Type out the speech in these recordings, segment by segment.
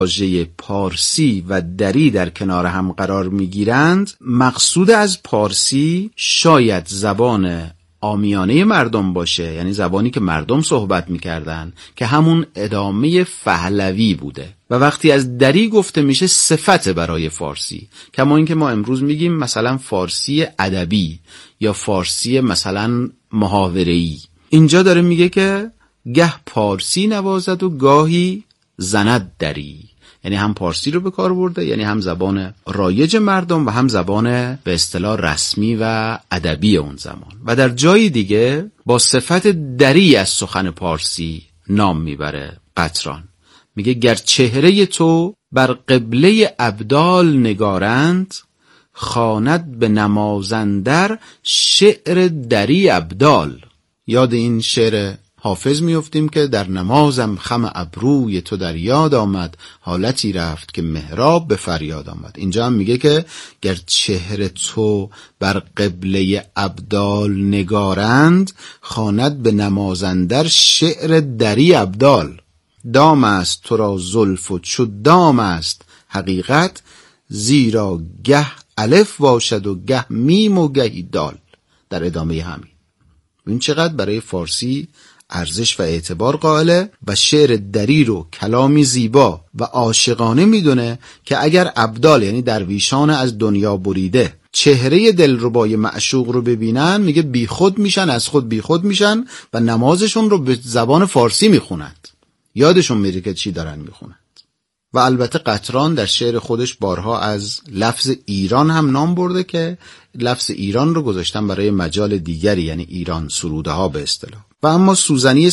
واژه پارسی و دری در کنار هم قرار میگیرند، مقصود از پارسی شاید زبان عامیانه مردم باشه، یعنی زبانی که مردم صحبت میکردن که همون ادامه پهلوی بوده. و وقتی از دری گفته میشه صفت برای فارسی، کما اینکه ما امروز میگیم مثلا فارسی ادبی یا فارسی مثلا محاوره‌ای. اینجا داره میگه که گه پارسی نوازد و گاهی زند دری، یعنی هم پارسی رو به کار برده، یعنی هم زبان رایج مردم و هم زبان به اصطلاح رسمی و ادبی اون زمان. و در جای دیگه با صفت دری از سخن پارسی نام میبره قطران. میگه گر چهره تو بر قبله ابدال نگارند، خواند به نمازندر شعر دری ابدال. یاد این شعر حافظ میفتیم که در نمازم خم ابروی تو در یاد آمد، حالتی رفت که محراب به فریاد آمد. اینجا هم میگه که گر چهره تو بر قبله ابدال نگارند، خواند به نمازندر شعر دری ابدال. دام است تو را زلف و چو دام است حقیقت، زیرا گه الف باشد و گه میم و گهی دال. در ادامه همین این چقدر برای فارسی ارزش و اعتبار قائله و شعر دری رو کلامی زیبا و عاشقانه میدونه که اگر ابدال یعنی درویشان از دنیا بریده چهره دلربای معشوق رو ببینن، میگه بی خود میشن، از خود بی خود میشن و نمازشون رو به زبان فارسی میخونند، یادشون میره که چی دارن میخونند. و البته قطران در شعر خودش بارها از لفظ ایران هم نام برده که لفظ ایران رو گذاشتن برای مجال دیگری، یعنی ایران سروده ها به اصطلاح. و اما سوزنی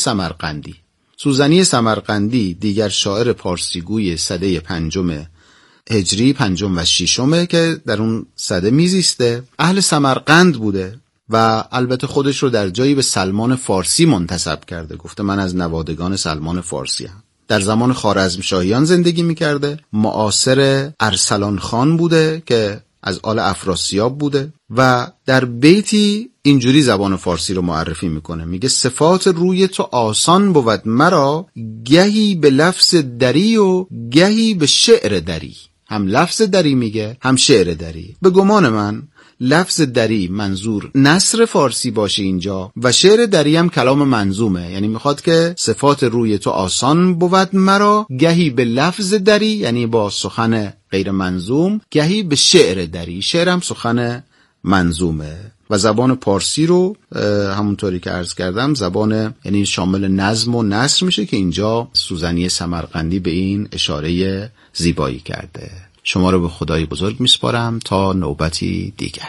سمرقندی دیگر شاعر پارسیگوی سده 5 هجری، 5 و 6 که در اون سده میزیسته، اهل سمرقند بوده و البته خودش رو در جایی به سلمان فارسی منتسب کرده، گفته من از نوادگان سلمان فارسی هم. در زمان خوارزمشاهیان زندگی میکرده، معاصر ارسلان خان بوده که از آل افراسیاب بوده و در بیتی اینجوری زبان فارسی رو معرفی میکنه. میگه صفات روی تو آسان بود مرا، گهی به لفظ دری و گهی به شعر دری. هم لفظ دری میگه هم شعر دری. به گمان من لفظ دری منظور نثر فارسی باشه اینجا و شعر دری هم کلام منظومه، یعنی میخواد که صفات روی تو آسان بود مرا، گهی به لفظ دری یعنی با سخن غیر منظوم، گهی به شعر دری، شعر هم سخن منظومه. و زبان پارسی رو همونطوری که عرض کردم زبان یعنی شامل نظم و نثر میشه که اینجا سوزنی سمرقندی به این اشاره زیبایی کرده. شما رو به خدای بزرگ میسپارم تا نوبتی دیگر.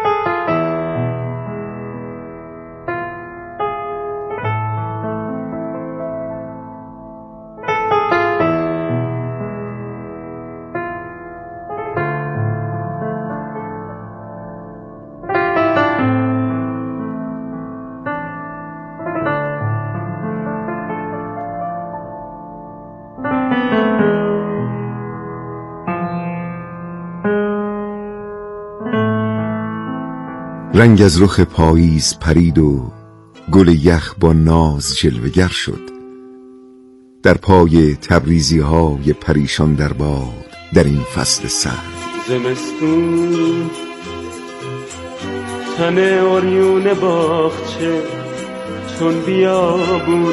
رنگ از رخ پاییز پرید و گل یخ با ناز جلوگر شد، در پای تبریزی های پریشان در باد در این فصل سرد. زمستون تن اوریون باغچه چون بیابون،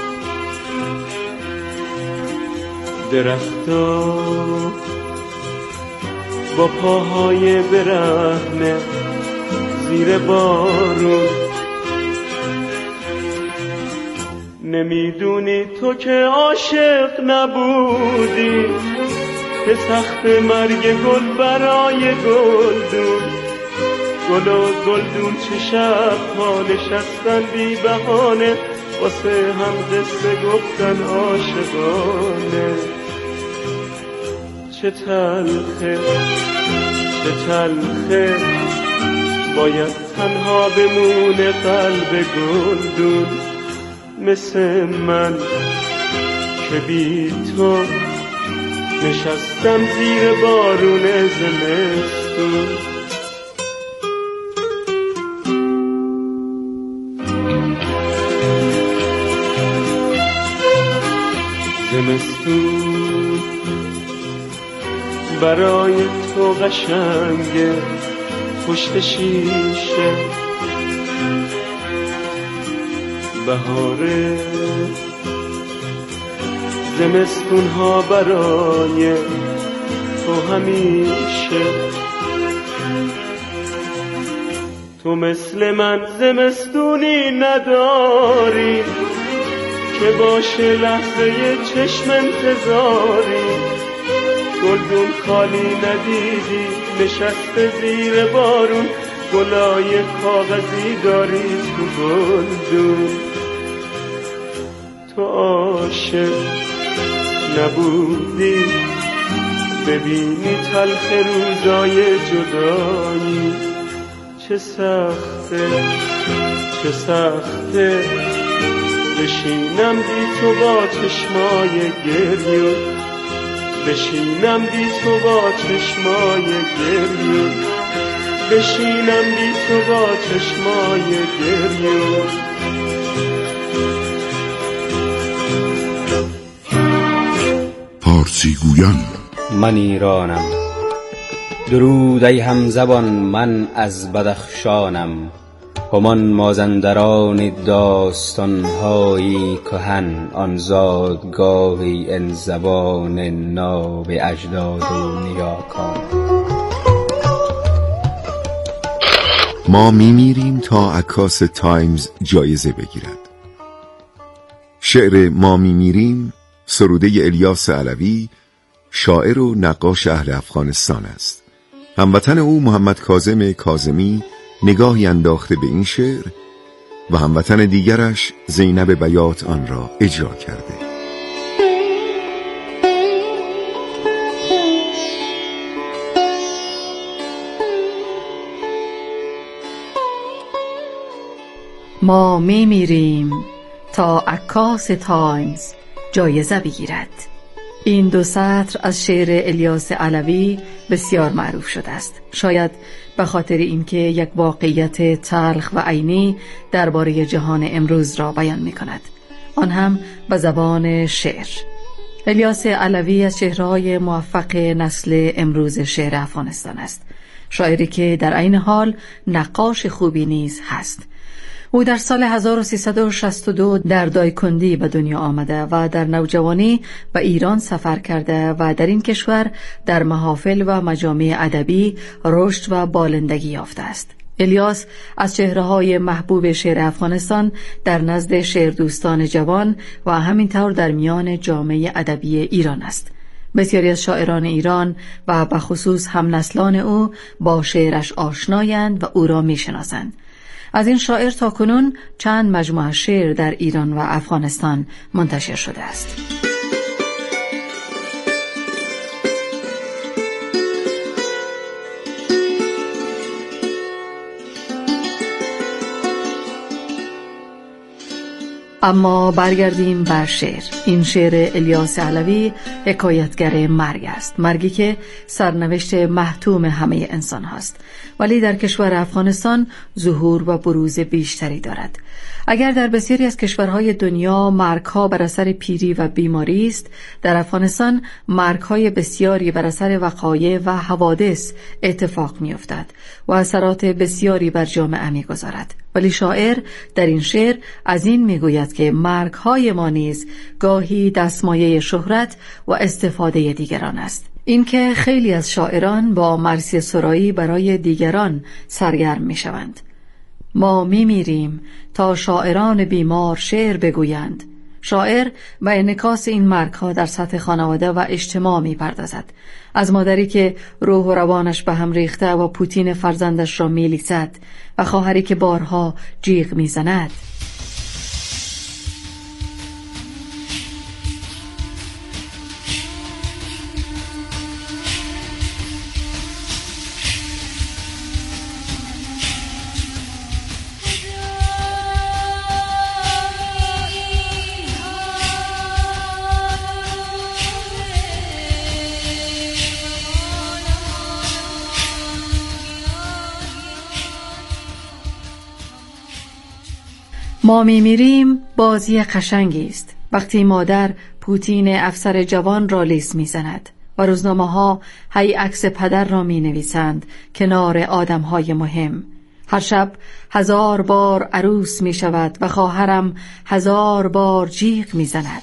درختا با پاهای برهنه زیر بارون. نمیدونی تو که عاشق نبودی، که سخت مرگ گل برای گلدون. گل و گلدون چه شب ها نشستن بی بهانه، واسه هم قصه گفتن عاشقانه. چه تلخه چه تلخه باید تنها بمونه قلب گلدون، مثل من که بی تو نشستم زیر بارون زمستون. زمستون برای تو قشنگه پشت شیشه بهاره زمستون ها برای تو همیشه تو مثل من زمستونی نداری که باشه لحظه چشم انتظاری گلدون خالی ندیدی نشسته زیر بارون گلای کاغذی داری تو گلدون تو عاشق نبودی ببینی تلخ روزای جدایی چه سخته چه سخته بشینم بی تو با چشمای گریون بشینم بی تو با چشمای گریون بشینم بی تو با چشمای گریون پارسی گویان من ایرانم درود ای همزبان من از بدخشانم همان مازندران داستان‌هایی کهن آن زادگاهی ان زبان ناب اجداد و نیاکان ما میمیریم تا عکاس تایمز جایزه بگیرد. شعر ما میمیریم سروده الیاس علوی شاعر و نقاش اهل افغانستان است. هموطن او محمد کاظم کاظمی نگاهی انداخته به این شعر و هموطن دیگرش زینب بیات آن را اجرا کرده. ما میمیریم تا عکاس تایمز جایزه بگیرد. این دو سطر از شعر الیاس علوی بسیار معروف شده است، شاید به خاطر اینکه یک واقعیت تلخ و عینی درباره جهان امروز را بیان می کند، آن هم به زبان شعر. الیاس علوی از چهره‌های موفق نسل امروز شعر افغانستان است، شاعری که در عین حال نقاش خوبی نیز هست. او در سال 1362 در دایکندی به دنیا آمده و در نوجوانی به ایران سفر کرده و در این کشور در محافل و مجامع ادبی رشد و بالندگی یافته است. الیاس از چهره‌های محبوب شعر افغانستان در نزد شعردوستان جوان و همینطور در میان جامعه ادبی ایران است. بسیاری از شاعران ایران و به خصوص همنسلان او با شعرش آشنایند و او را میشناسند. از این شاعر تا کنون چند مجموعه شعر در ایران و افغانستان منتشر شده است. اما برگردیم بر شعر. این شعر الیاس علوی حکایتگر مرگ است، مرگی که سرنوشت محتوم همه انسان هاست، ولی در کشور افغانستان ظهور و بروز بیشتری دارد. اگر در بسیاری از کشورهای دنیا مرگ‌ها بر اثر پیری و بیماری است، در افغانستان مرگ‌های بسیاری بر اثر وقایع و حوادث اتفاق می‌افتد و اثرات بسیاری بر جامعه می‌گذارد. ولی شاعر در این شعر از این می‌گوید که مرگ‌های ما نیز گاهی دستمایه شهرت و استفاده دیگران است. اینکه خیلی از شاعران با مرثیه سرایی برای دیگران سرگرم می‌شوند. ما میمیریم تا شاعران بیمار شعر بگویند. شاعر به انعکاس این مرگ‌ها در سطح خانواده و اجتماع می‌پردازد. از مادری که روح و روانش به هم ریخته و پوتین فرزندش را می‌لیسد و خواهری که بارها جیغ می‌زند. ما میمیریم بازی قشنگی است وقتی مادر پوتین افسر جوان را لیس میزند. و روزنامه‌ها هی عکس پدر را می‌نویسند کنار آدم‌های مهم. هر شب 1000 بار عروس می‌شود و خواهرم 1000 بار جیغ می‌زند.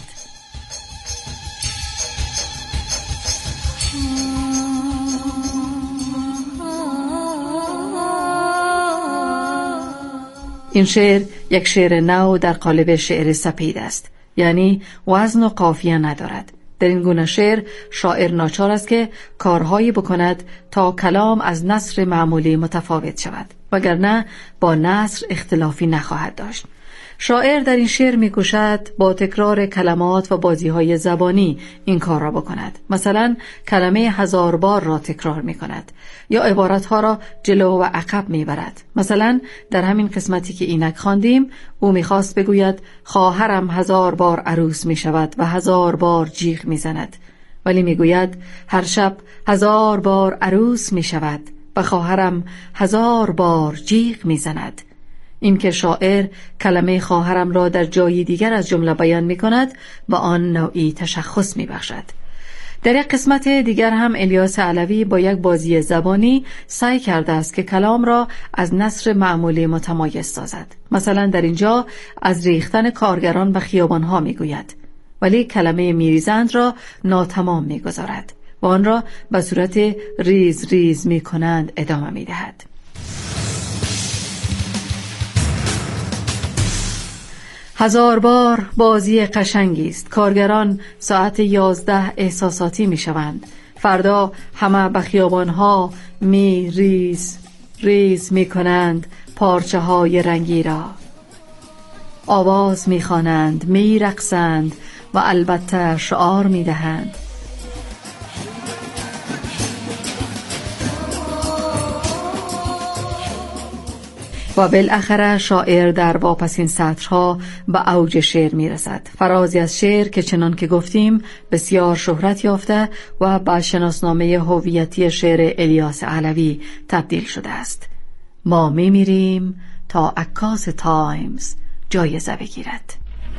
این شعر یک شعر نو در قالب شعر سپید است، یعنی وزن و قافیه ندارد. در این گونه شعر شاعر ناچار است که کارهایی بکند تا کلام از نثر معمولی متفاوت شود، وگرنه با نثر اختلافی نخواهد داشت. شاعر در این شعر می‌کوشد با تکرار کلمات و بازی‌های زبانی این کار را بکند. مثلا کلمه 1000 بار را تکرار می‌کند یا عبارت‌ها را جلو و عقب می‌برد. مثلا در همین قسمتی که اینک خواندیم او می‌خواست بگوید خواهرم 1000 بار عروس می‌شود و 1000 بار جیغ می‌زند، ولی می‌گوید هر شب 1000 بار عروس می‌شود و خواهرم 1000 بار جیغ می‌زند. این که شاعر کلمه خواهرم را در جای دیگر از جمله بیان می کند و آن نوعی تشخص می بخشد. در یک قسمت دیگر هم الیاس علوی با یک بازی زبانی سعی کرده است که کلام را از نثر معمولی متمایز سازد. مثلا در اینجا از ریختن کارگران و خیابانها می گوید، ولی کلمه میریزند را ناتمام می گذارد و آن را به صورت ریز ریز می کنند ادامه می دهد. هزار بار بازی قشنگی است. کارگران ساعت 11 احساساتی می شوند. فردا همه به خیابانها ریز می کنند پارچه های رنگی را. آواز می خوانند، می رقصند و البته شعار می دهند. و بالاخره شاعر در واپسین سطرها به اوج شعر میرسد. فرازی از شعر که چنان که گفتیم بسیار شهرت یافته و به شناسنامه هویتی شعر الیاس علوی تبدیل شده است. ما میمیریم تا عکاس تایمز جایزه بگیرد.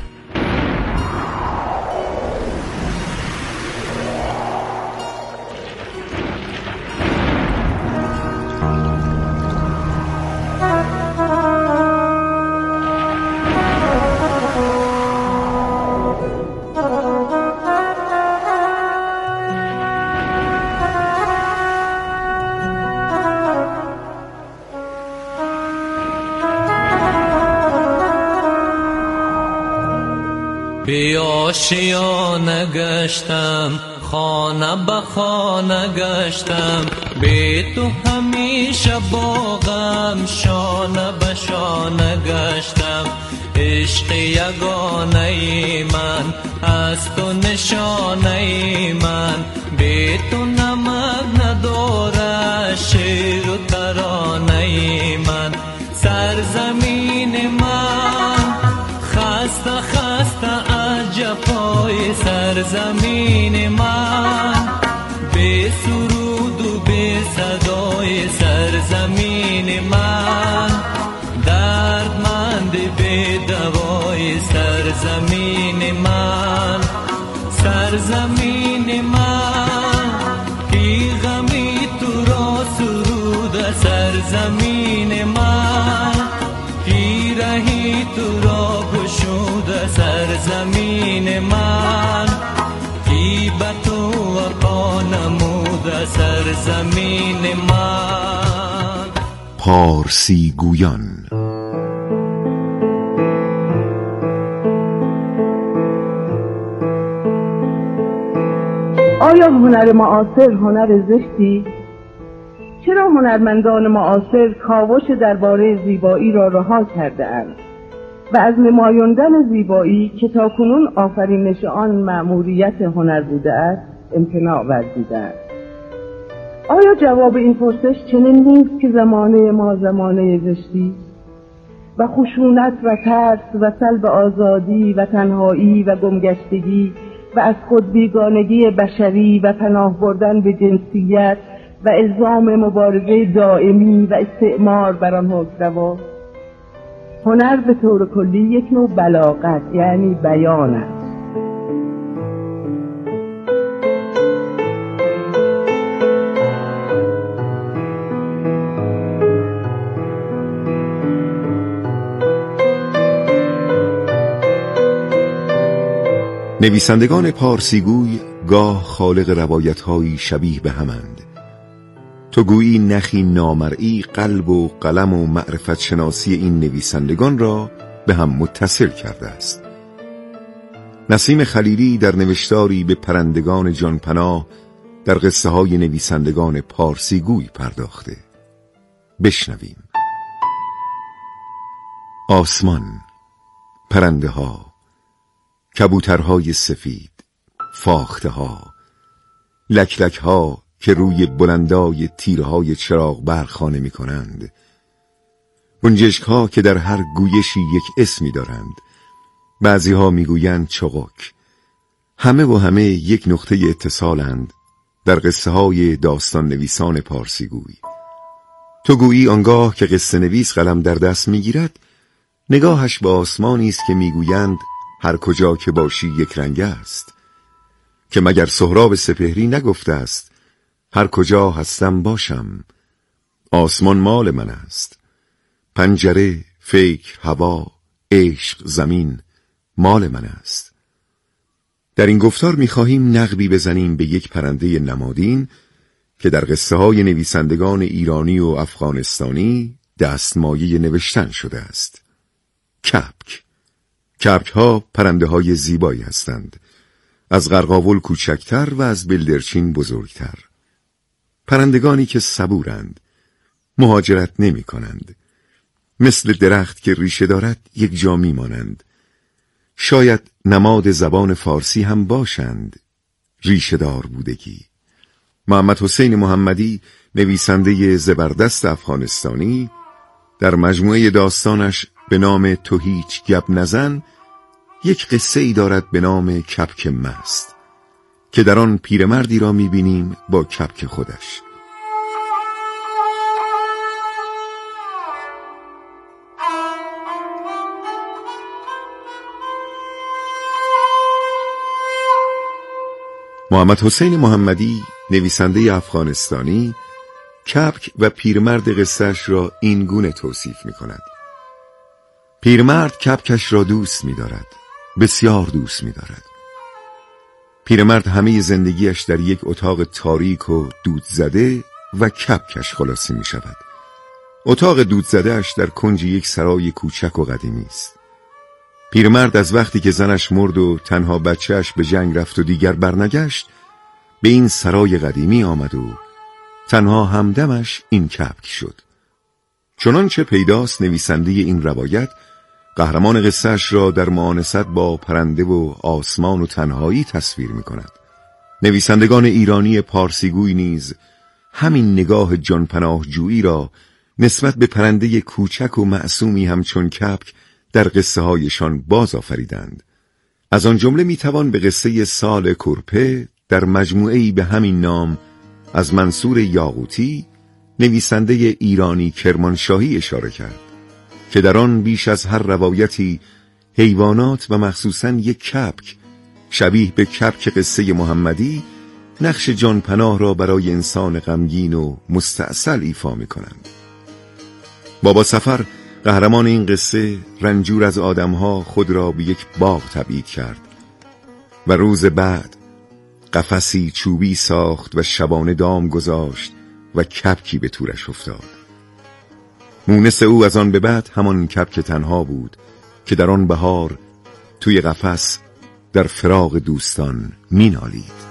بی آشیانه گشتم، خانه به خانه گشتم، بی تو همیشه با غم شانه به شانه گشتم. عشق یگانه من از تو نشانه من، بی تو نمک نداره شعر و ترانه من. سرزمین من خسته خسته از جفای سرزمین من، بی سرود و بی صدای سرزمین من، دردمند بی دوای سرزمین من. سرزمین من کی غمی تو را سرود سرزمین من، کی رهی تو را گشود سرزمین من، کی به تو وفا نمود سرزمین من. پارسی گویان. آیا هنر معاصر هنر زشتی؟ چرا هنرمندان معاصر کاوش درباره زیبایی را رها کرده اند و از نمایاندن زیبایی که تاکنون آفرینش آن مأموریت هنر بوده است امتناع ورزیدند؟ آیا جواب این پرسش چنین نیست که زمانه ما زمانه زشتی و خشونت و ترس و سلب آزادی و تنهایی و گمگشتگی و از خود بیگانگی بشری و پناه بردن به جنسیت و الزام مبارزه دائمی و استعمار بر آن حکمروا؟ هنر به طور کلی یک نوع بلاغت یعنی بیان است. نویسندگان پارسیگوی گاه خالق روایت‌هایی شبیه به همند. تو گویی نخی نامرئی قلب و قلم و معرفت شناسی این نویسندگان را به هم متصل کرده است. نسیم خلیلی در نوشتاری به پرندگان جانپناه در قصه های نویسندگان پارسیگوی پرداخته. بشنویم. آسمان، پرنده ها، کبوترهای سفید، فاخته ها، لکلک ها که روی بلندای تیرهای چراغ برخانه می کنند، گنجشک ها که در هر گویشی یک اسمی دارند، بعضی ها می گویند چغک. همه و همه یک نقطه اتصالند در قصه های داستان نویسان پارسیگوی. تو گویی آنگاه که قصه نویس قلم در دست می گیرد، نگاهش به آسمانی است که می گویند هر کجا که باشی یک رنگ است، که مگر سهراب سپهری نگفته است هر کجا هستم باشم، آسمان مال من است، پنجره، فکر، هوا، عشق، زمین مال من است. در این گفتار می‌خواهیم نقبی بزنیم به یک پرنده نمادین که در قصه های نویسندگان ایرانی و افغانستانی دستمایه نوشتن شده است. کبک. کبک ها پرنده های زیبایی هستند، از قرقاول کوچکتر و از بلدرچین بزرگتر. پرندگانی که صبورند، مهاجرت نمی کنند، مثل درخت که ریشه دارد یک جا می مانند. شاید نماد زبان فارسی هم باشند، ریشه دار بودگی. محمد حسین محمدی، نویسنده زبردست افغانستانی، در مجموعه داستانش به نام تو هیچ گپ نزن یک قصه ای دارد به نام کبک مست که در آن پیرمردی را می‌بینیم با کبک خودش. محمد حسین محمدی، نویسنده افغانستانی، کبک و پیرمرد قصه‌اش را این گونه توصیف می‌کند. پیرمرد کبکش را دوست می‌دارد، بسیار دوست می‌دارد. پیرمرد همه زندگیش در یک اتاق تاریک و دود زده و کبکش خلاصه می‌شود. اتاق دود زده‌اش در کنج یک سرای کوچک و قدیمی است. پیرمرد از وقتی که زنش مرد و تنها بچه‌اش به جنگ رفت و دیگر برنگشت، به این سرای قدیمی آمد و تنها همدمش این کبک شد. چنانچه پیداست نویسنده این روایت قهرمان قصه‌اش را در معانست با پرنده و آسمان و تنهایی تصویر می‌کند. نویسندگان ایرانی پارسیگوی نیز همین نگاه جانپناه جویی را نسبت به پرنده کوچک و معصومی همچون کبک در قصه هایشان باز آفریدند. از آن جمله میتوان به قصه سال کرپه در مجموعه‌ای به همین نام از منصور یاقوتی، نویسنده ایرانی کرمانشاهی اشاره کرد که در آن بیش از هر روایتی حیوانات و مخصوصاً یک کبک شبیه به کبک قصه محمدی نقش جانپناه را برای انسان غمگین و مستعسل ایفا می‌کنند. بابا سفر، قهرمان این قصه، رنجور از آدمها خود را به یک باغ تبعید کرد و روز بعد قفسی چوبی ساخت و شبانه دام گذاشت و کبکی به تورش افتاد. مونس او از آن به بعد همان کبک تنها بود که در آن بهار توی قفس در فراق دوستان مینالید.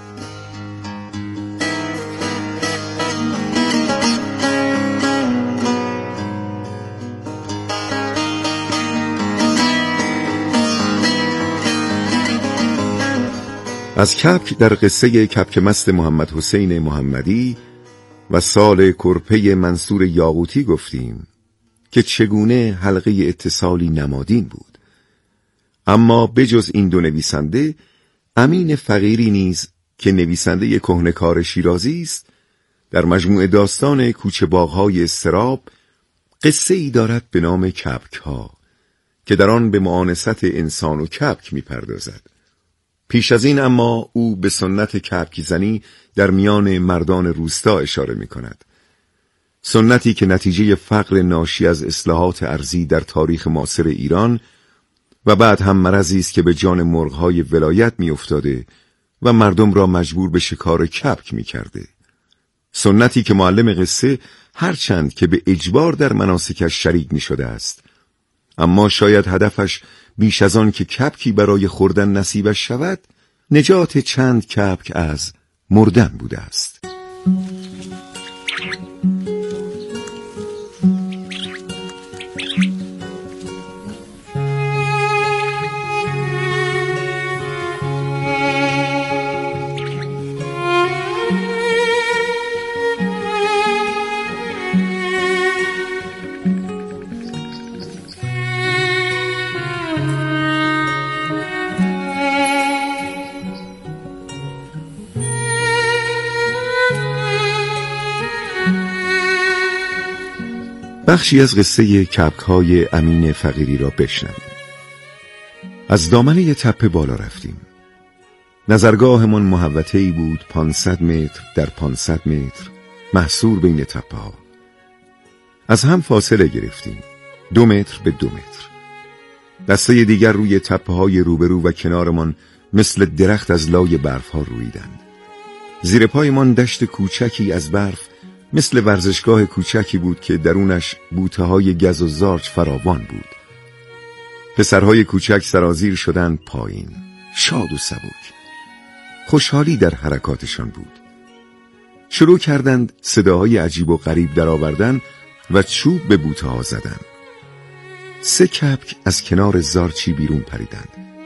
از کبک در قصه کبک مست محمد حسین محمدی و سال کرپه منصور یاقوتی گفتیم که چگونه حلقه اتصالی نمادین بود. اما بجز این دو نویسنده، امین فقیری نیز که نویسنده کهنکار شیرازی است، در مجموعه داستان کوچه باغ‌های اضطراب قصه ای دارد به نام کبک ها که در آن به معانست انسان و کبک می‌پردازد. پیش از این اما او به سنت کبک زنی در میان مردان روستا اشاره می کند. سنتی که نتیجه فقر ناشی از اصلاحات ارضی در تاریخ معاصر ایران و بعد هم مرضی است که به جان مرغ‌های ولایت می‌افتاده و مردم را مجبور به شکار کبک می‌کرده. سنتی که معلم قصه هرچند که به اجبار در مناسکش شریک می‌شده است، اما شاید هدفش بیش از آن که کبکی برای خوردن نصیبش شود، نجات چند کبک از مردن بوده است. بخشی از قصه کبک‌های امین فقیری را بشنویم. از دامنه تپه بالا رفتیم. نظرگاهمان محوطه‌ای بود 500 متر در 500 متر محصور بین تپه‌ها. از هم فاصله گرفتیم، 2 متر به 2 متر. دسته دیگر روی تپه‌های روبرو و کنارمان مثل درخت از لای برف‌ها رویدند. زیر پایمان دشت کوچکی از برف مثل ورزشگاه کوچکی بود که درونش بوته‌های گز و زارچ فراوان بود. پسرهای کوچک سرازیر شدند پایین، شاد و سبک. خوشحالی در حرکاتشان بود. شروع کردند صداهای عجیب و غریب درآوردن و چوب به بوته‌ها زدن. 3 کبک از کنار زارچی بیرون پریدند.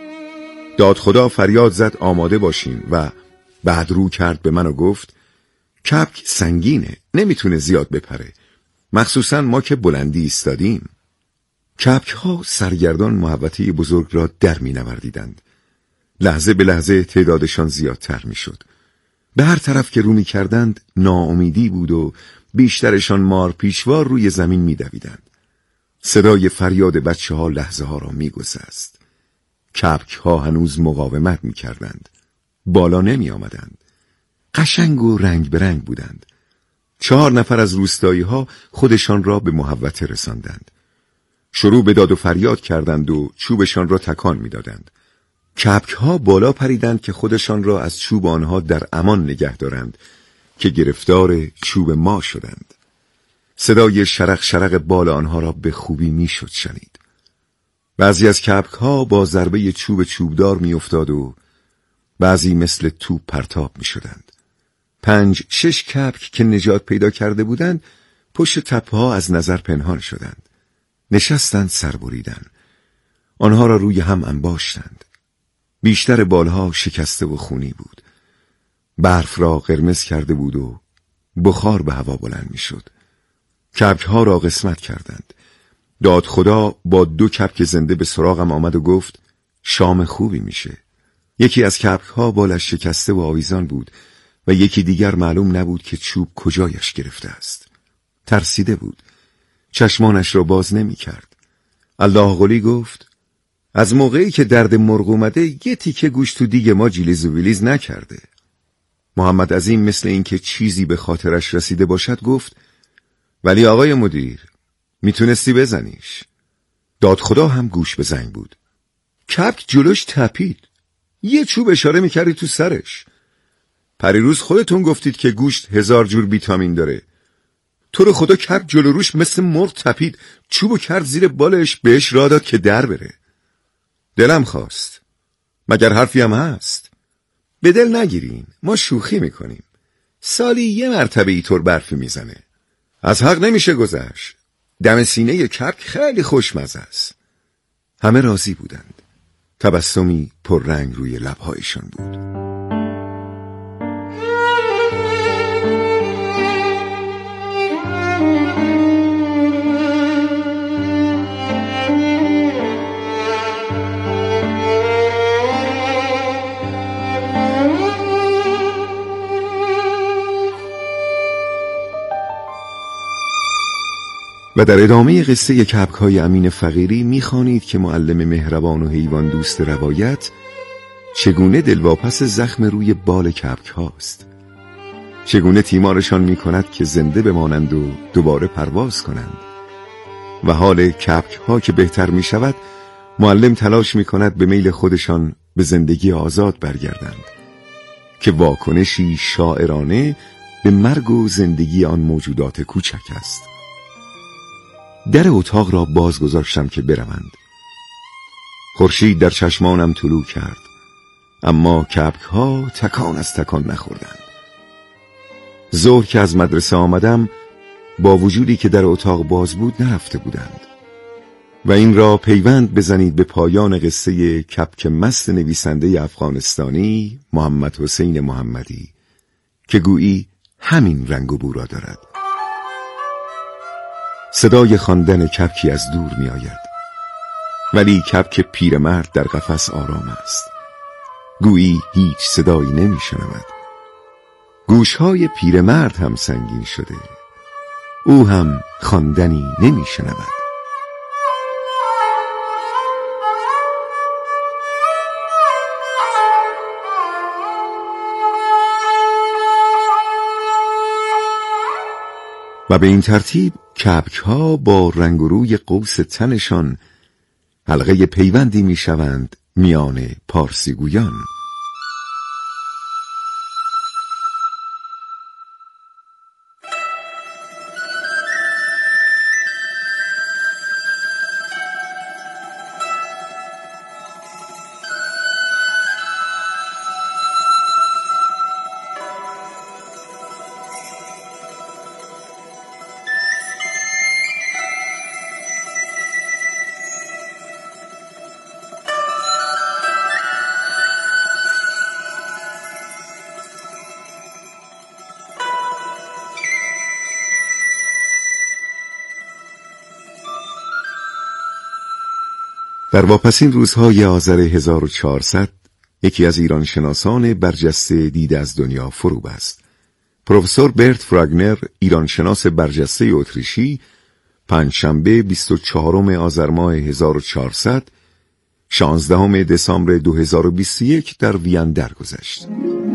داد خدا فریاد زد آماده باشین و بعد رو کرد به من و گفت کبک سنگینه، نمیتونه زیاد بپره، مخصوصا ما که بلندی ایستادیم. کبک ها سرگردان محوطه بزرگ را در می نوردیدند. لحظه به لحظه تعدادشان زیادتر می شد. به هر طرف که رو می کردند ناامیدی بود و بیشترشان مار پیشوار روی زمین می دویدند. صدای فریاد بچه ها لحظه ها را می گسست. کبک ها هنوز مقاومت می کردند. بالا نمی آمدند. قشنگ و رنگ به رنگ بودند. 4 نفر از روستایی ها خودشان را به محوطه رساندند. شروع به داد و فریاد کردند و چوبشان را تکان می دادند. کبک ها بالا پریدند که خودشان را از چوب آنها در امان نگه دارند که گرفتار چوب ما شدند. صدای شرق شرق بال آنها را به خوبی می شد شنید. بعضی از کبک ها با ضربه چوب چوبدار می افتاد و بعضی مثل توپ پرتاب می شدند. 5-6 کبک که نجات پیدا کرده بودند پشت تپه ها از نظر پنهان شدند. نشستند سر بریدن. آنها را روی هم انباشتند. بیشتر بالها شکسته و خونی بود. برف را قرمز کرده بود و بخار به هوا بلند می شد. کبک ها را قسمت کردند. داد خدا با 2 کبک زنده به سراغم آمد و گفت شام خوبی میشه. یکی از کبک ها بالش شکسته و آویزان بود و یکی دیگر معلوم نبود که چوب کجایش گرفته است. ترسیده بود. چشمانش را باز نمی کرد. الله قلی گفت از موقعی که درد مرغ اومده یه تیکه گوش تو دیگ ما جیلیز و ویلیز نکرده. محمد عظیم مثل این که چیزی به خاطرش رسیده باشد گفت ولی آقای مدیر میتونستی بزنیش. داد خدا هم گوش به زنگ بود. کبک جلوش تپید. یه چوب اشاره میکردی تو سرش. پریروز خودتون گفتید که گوشت 1000 جور ویتامین داره. تو رو خدا کبک جلو روش مثل مرغ تپید، چوبو کرد زیر بالش، بهش راه داد که در بره. دلم خواست. مگر حرفی هم هست؟ به دل نگیرین، ما شوخی میکنیم. سالی 1 مرتبه اینطور برفی میزنه. از حق نمیشه گذشت. دم سینه کبک خیلی خوشمزه است. همه راضی بودند. تبسمی پررنگ روی لبهایشان بود. و در ادامه قصه کبک‌های امین فقیری می‌خوانید که معلم مهربان و حیوان دوست روایت چگونه دلواپس زخم روی بال کبک هاست، چگونه تیمارشان می‌کند که زنده بمانند و دوباره پرواز کنند و حال کبک ها که بهتر می‌شود معلم تلاش می‌کند به میل خودشان به زندگی آزاد برگردند که واکنشی شاعرانه به مرگ و زندگی آن موجودات کوچک است. در اتاق را باز گذاشتم که بروند. خورشید در چشمانم طلوع کرد، اما کبک‌ها تکان از تکان نخوردند. ظهر که از مدرسه آمدم، با وجودی که در اتاق باز بود نرفته بودند. و این را پیوند بزنید به پایان قصه کبک مست نویسنده افغانستانی محمد حسین محمدی که گویی همین رنگ و بو را دارد. صدای خواندن کبکی از دور می آید، ولی کبک پیرمرد در قفس آرام است. گویی هیچ صدایی نمی شنود. گوشهای پیرمرد هم سنگین شده، او هم خواندنی نمی شنود. و به این ترتیب کبک‌ها با رنگ و روی قوس تنشان حلقه پیوندی می‌شوند میان پارسیگویان. در واپسین روزهای آذر 1400 یکی از ایران شناسان برجسته دیده از دنیا فرو بست. پروفسور برت فراگنر، ایرانشناس برجسته اتریشی، پنجشنبه 24 آذر ماه 1400 16 دسامبر 2021 در وین درگذشت.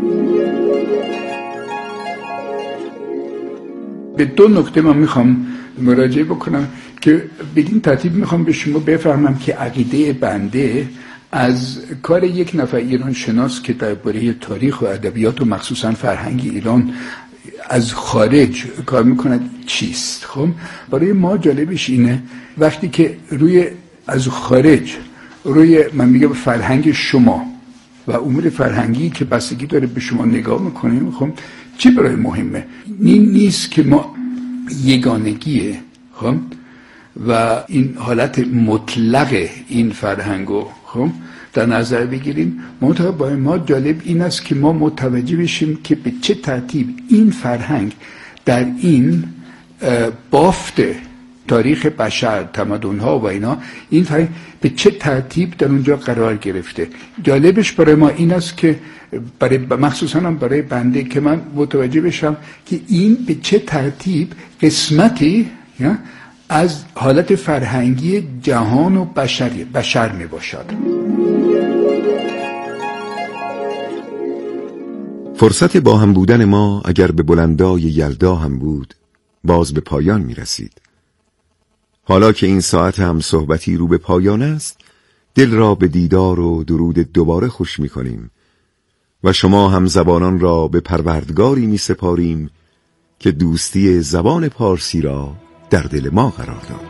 به دو نکته من میخوام مراجعه بکنم که بدین ترتیب میخوام به شما بفهمم که عقیده بنده از کار یک نفر ایران شناس که درباره تاریخ و ادبیات و مخصوصا فرهنگ ایران از خارج کار میکند چیست. خب برای ما جالبش اینه وقتی که از خارج روی من میگم فرهنگ شما و امور فرهنگی که بستگی داره به شما نگاه میکنیم، خب چی برای مهمه؟ نیست که ما یگانگیه خب و این حالت مطلق این فرهنگو خب در نظر بگیریم. منتها برای ما جالب این است که ما متوجه بشیم که به چه ترتیب این فرهنگ در این بافت تاریخ بشر، تمدن‌ها و اینا، این فرهنگ به چه ترتیب در اونجا قرار گرفته. جالبش برای ما این است که مخصوصا هم برای بنده که من متوجه بشم که این به چه ترتیب قسمتی از حالت فرهنگی جهان و بشر می باشد. فرصت با هم بودن ما اگر به بلندای یلدا هم بود باز به پایان می رسید. حالا که این ساعت هم صحبتی رو به پایان است، دل را به دیدار و درود دوباره خوش می کنیم و شما هم زبانان را به پروردگاری می سپاریم که دوستی زبان پارسی را در دل ما قرار داد.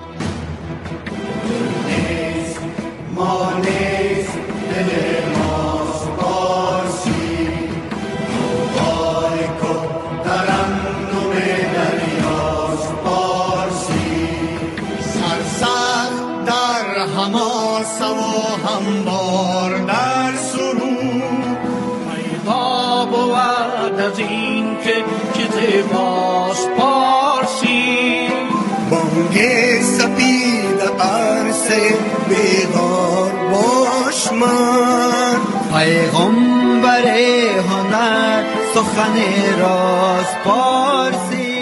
از این که چیز باز پارسی بانگ سپید عرصه بیدار باش من پیغمبر هنر سخن راز پارسی.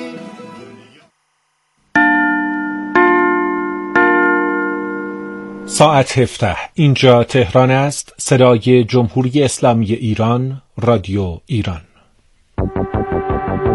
ساعت 17 اینجا تهران است. صدای جمهوری اسلامی ایران، رادیو ایران.